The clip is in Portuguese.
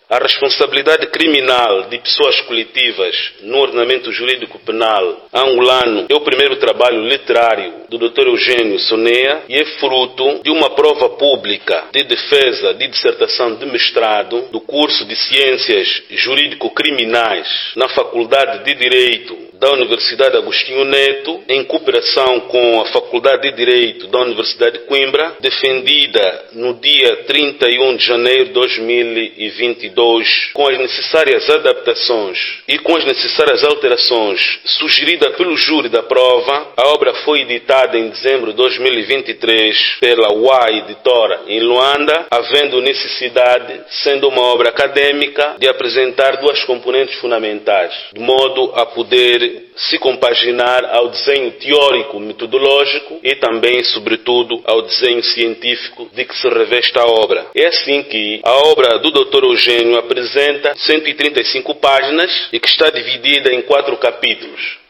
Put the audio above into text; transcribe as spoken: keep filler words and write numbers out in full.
A responsabilidade criminal de pessoas coletivas no ordenamento jurídico penal angolano é o primeiro trabalho literário do doutor Eugênio Sonea e é fruto de uma prova pública de defesa de dissertação de mestrado do curso de Ciências Jurídico-Criminais na Faculdade de Direito da Universidade Agostinho Neto, em cooperação com a Faculdade de Direito da Universidade de Coimbra, defendida no dia trinta e um de janeiro de dois mil e vinte e dois, com as necessárias adaptações e com as necessárias alterações sugeridas pelo júri da prova. A obra foi editada em dezembro de dois mil e vinte e três pela U A Editora em Luanda, havendo necessidade, sendo uma obra acadêmica, de apresentar duas componentes fundamentais, de modo a poder se compaginar ao desenho teórico metodológico e também, sobretudo, ao desenho científico de que se reveste a obra. É assim que a obra do doutor Eugênio apresenta cento e trinta e cinco páginas e que está dividida em quatro capítulos.